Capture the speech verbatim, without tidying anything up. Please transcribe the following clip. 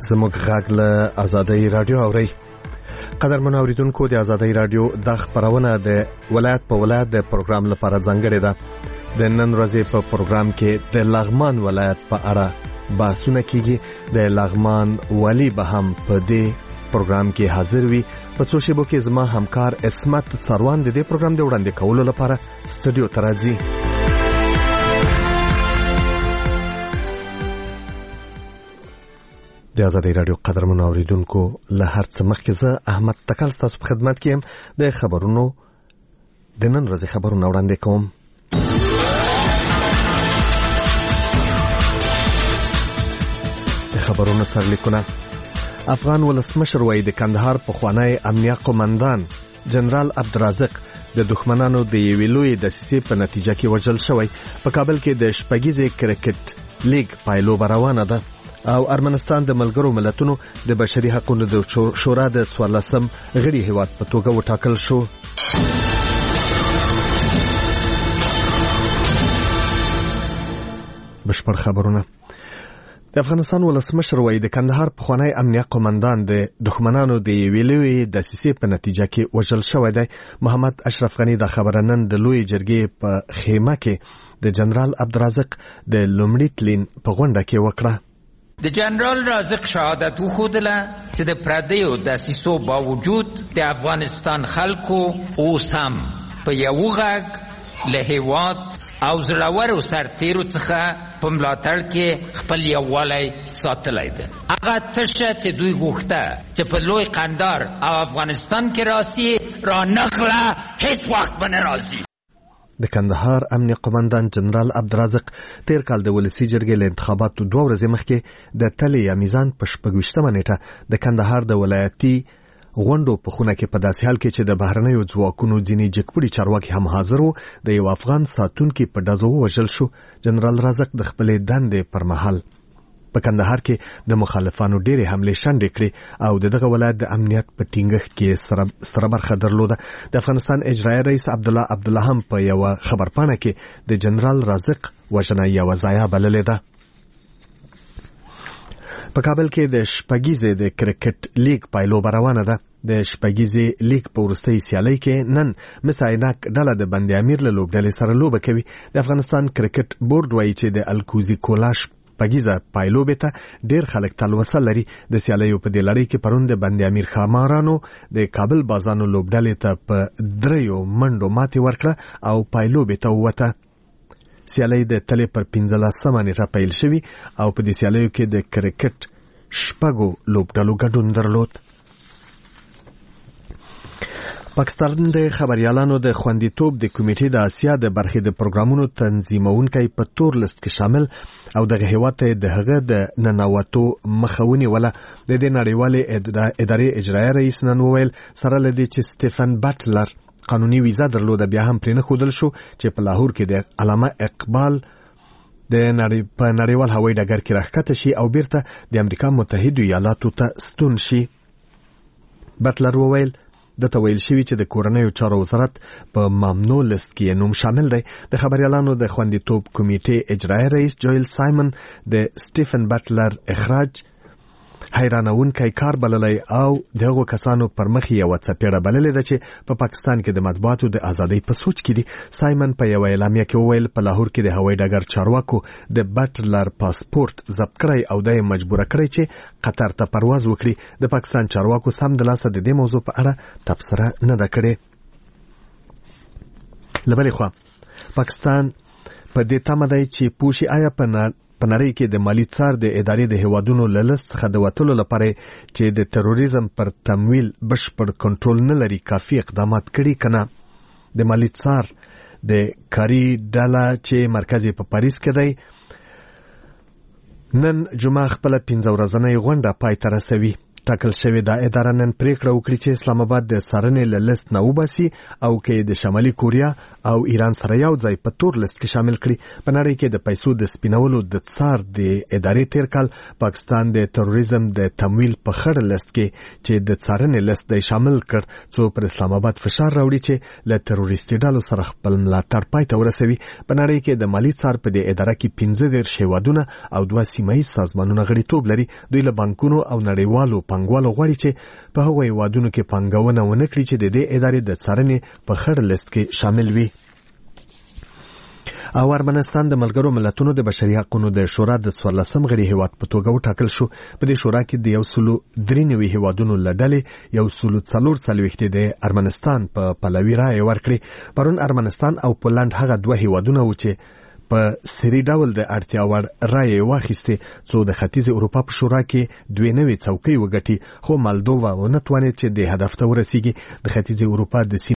زموږ غږ له آزادۍ رادیو اوري. قدرمن اوریدونکو، د آزادۍ رادیو د خبرونه د ولایت په ولایت د پروګرام لپاره ځانګړې ده. د نن ورځې په پروګرام کې د لغمان ولایت په اړه بحثونه کیږي. د لغمان والی به هم په دې پروګرام کې حاضر وي. په څو شیبو کې زما همکار اسمت سروان د دې پروګرام د وړاندې کولو لپاره سټوډیو ته راځي. د آزادۍ رادیو قدرمن اوریدونکو، له هر څه مخکې زه احمد تکل ستاسو په خدمت کې یم. د خبرونو د نن ورځې خبرونه وړاندې کوم. د خبرونو سرلیکونه: افغان ولسمشر وایي د کندهار پخوانی امنیه قومندان جنرال عبدالرازق د دښمنانو د یوې لویې دسیسې په نتیجه کې وژل شوی. په کابل کې د شپږیزې کرکټ لیګ پایلوبه روانه ده او ارمنستان د ملګرو ملتونو د بشري حقوقو د شورا د څوارلسم غړي هیواد په توګه وټاکل شو. بشپړ خبرونه. د افغانستان ولسمشر وایي د کندهار پخوانی امنیه قومندان د دښمنانو د یوې لویې دسیسې په نتیجه کې وژل شوی دی. محمد اشرف غنی د خبره نن د لوی جرګې په خیمه کې د جنرال عبدالرازق د لومړي تلین په غونډه کې وکړه. د جنرال رازق شهادت وښودله چې د پردیو دسیسو باوجود د افغانستان خلکو اوس هم په یو غږ له هیواد او زړورو سرتیرو څخه په ملاتړ کې خپل یووالی ساتلی ده. هغه تشه چې دوی غوښته چې په لوی قندار او افغانستان کې راسي، را نغله هیڅ وخت به نه راسي. د کندهار امنیه قومندان جنرال عبدالرازق تیر کال د ولسي جرګې له انتخاباتو دوه ورځې مخکې د تلې یا میزان په شپږویشتمه نیټه د کندهار د ولایتي غونډو په خونه کې په داسې حال کې چې د بهرنیو ځواکونو ځینې جګپوړي چارواکي هم حاضر وو، د یو افغان ساتونکي په ډزو ووژل شو. جنرال رازق د خپلې دندې پر مهال په کندهار کې د مخالفانو ډېرې حملې شنډې کړې او د دغه ولایت د امنیت په ټینګښت کې ستره برخه درلوده. د افغانستان اجرایي رئیس عبدالله عبدالله هم په یوه خبرپاڼه کې د جنرال رازق وژنه یوه ضایعه بللې ده. په کابل کې د شپږیزې د کرکټ لیګ پایلوبه روانه ده. د شپږیزې لیګ په وروستۍ سیالۍ کې نن مس عینک ډله د بند امیر له لوبډلې سره لوبه کوي. د افغانستان کرکټ بورډ وایي چې د الکوزي کولاش پګیزه پایلوبې ته ډېر خلک تلوسه لري. د سیالیو په دې لړۍ کې پرون د بند امیر خامارانو د کابل بازانو لوبډلې ته په دریو منډو ماتې ورکړه او پایلوبې ته ووته. سیالۍ د تلې پر پنځلسمه نیټه پیل شوي او په دې سیالیو کې د کرکټ شپږو لوبډلو ګډون درلود. پاکستان د خبريالانو د خوندیتوب د کمیټې د آسیا د برخې د پروګرامونو تنظیمونکي په تور لیست کې شامل او دغه هیواد ته د هغه د ننواتو مخاوني ولا د دې نړیوالې ادارې اجرایي رئیس نن وویل سره لدی چې سټيفن بټلر قانوني ویزا درلوده، بیا هم پرې نه ښودل شو چې په لاهور کې د علامه اقبال د نړۍ په نړیوال هوایي ډګر کې راښکته شي او بیرته د امریکا متحده ایالاتو ته ستون شي. بټلر وویل د تویل شوی چې د کورنیو چارو وزارت په ممنوع لیست کې نوم شامل دی. د خبريالانو د خوندیتوب کمیټې اجرایي رئیس جویل سایمن د سټيفن بټلر اخراج حیرانونکی کار بللی او دغه کسانو پر مخ یو څپېړه بللې ده چې په پا پاکستان کې د مطبوعاتو د ازادۍ په سوچ کې دي. سایمن په یو اعلامیه کې وویل په لاهور کې د هوایي ډګر چارواکو د بټلر پاسپورت ضبط کړی او د مجبور کړی چې قطر ته پرواز وکړي. د پاکستان چارواکو سم د لاسه د دې موضوع په اړه تبصره نه ده کړې. لبلې خوا پاکستان په دې تمه دی چې پوښي آیا په په نړۍ کې د مالی څار د ادارې د هیوادونو له لیست څخه د وتلو لپاره چې د تروریزم پر تمویل بشپړ کنټرول نه لري کافي اقدامات کړي کنه. د مالی څار د کاری ډله چې مرکز په پاریس کې دی نن جمعه خپل پنځه ورځنۍ غونډه پای ته رسوي. ټاکل شوې دا اداره نن پریکړه وکړي چې اسلام آباد د څارنې له لیست نه وباسي او کې د شمالي کوریا او ایران سره یو ځای په تور لیست کې شامل کړي. په نړۍ کې د پیسو د سپینولو د څار د ادارې تیر کال پاکستان د تروریزم د تمویل په خړ لیست کې چې د څارنې لیست د شامل کړ څو پر اسلام آباد فشار راوړي چې له تروریستي ډلو سره خپل ملاتړ پای ته ورسوي. په نړۍ کې د مالی څار په دې اداره کې پنځه دېرش هیوادونه او دوه سیمه ییز سازمانونه غړیتوب لري. دوی له بانکونو او نړیوالو پانګوالو غواړي چې په هغو هیوادونو کې پانګونه ونه کړي چې د دې ادارې د څارنې په خړ لیست کې شامل وي. او ارمنستان د ملګرو ملتونو د بشري حقوقو د شورا د څوارلسم غړي هیواد په توګه وټاکل شو. په دې شورا کې د یو سلو درې نوي هیوادونو له ډلې یو سلو څلور څلوېښت د ارمنستان په پلوي رایې ورکړې. پرون ارمنستان او پولنډ هغه دوه هیوادونه و چې په سری ډول د اړتیا وړ رایې واخیستې څو د ختیځ اروپا په شورا کې دوه نوي څوکۍ وګټي، خو مالدووا ونه توانید چې د هدف ته ورسیږي. د ختیځ اروپا د